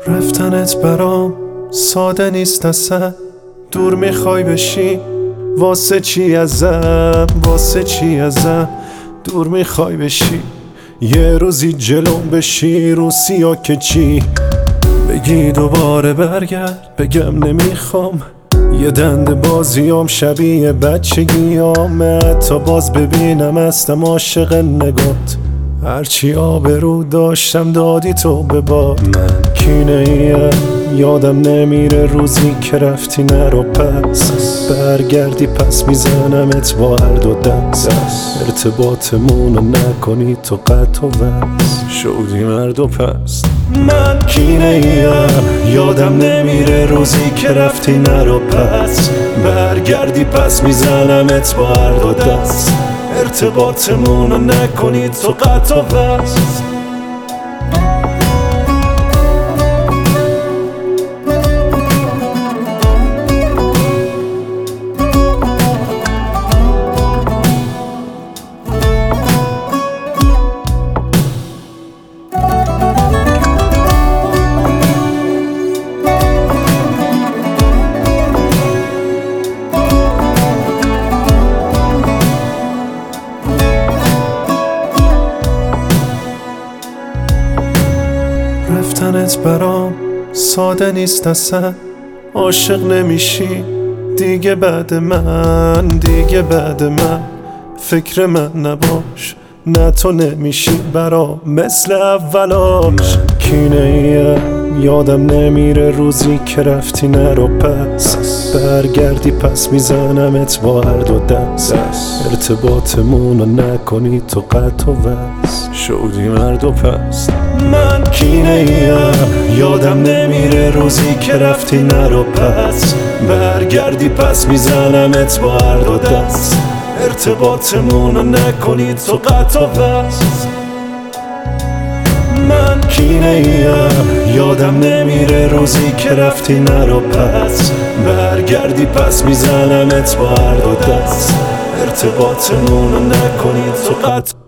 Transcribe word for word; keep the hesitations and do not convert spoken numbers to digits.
رفتنت برام ساده نیست اصلا. دور میخوای بشی واسه چی ازم، واسه چی ازم دور میخوای بشی. یه روزی جلوم بشی رو سیا که چی بگی دوباره برگرد، بگم نمیخوام. یه دند بازیام شبیه بچگیامه، تا باز ببینم هستم عاشق نگات. هرچی آبرو داشتم دادی تو به باد. من کینه ایم یادم نمیره روزی که رفتی نرو پس. برگردی پس میزنمت با هر دو دست. ارتباطمونو نکنی تو قطع و وصل، شدی مرد و پس. من کینه ایم یادم نمیره روزی که رفتی نرو پس. برگردی پس میزنمت با هر دو دست. ارتباطمونو نکنی تو قطع و وصل. رفتنت برام ساده نیست اصلا. عاشق نمیشی دیگه بعد من، دیگه بعد من. فکر من نباش، نه تو نمیشی برام مثل اولاش. کینه ایم یادم نمیره روزی که رفتی نرو پس. برگردی پس میزنمت با هر دو دست. ارتباطمونو نکنی تو قطع و وصل، شدی مرد و پس. من کینه ایم یادم نمیره روزی که رفتی نرو پس. برگردی پس میزنمت با هر دو دست. ارتباطمونو نکنی تو قطع و وصل. من کینه ایم یادم نمیره روزی که رفتی نرو پس. برگردی پس میزنمت با هر دو دست. ارتباطمونو نکنی تو قطع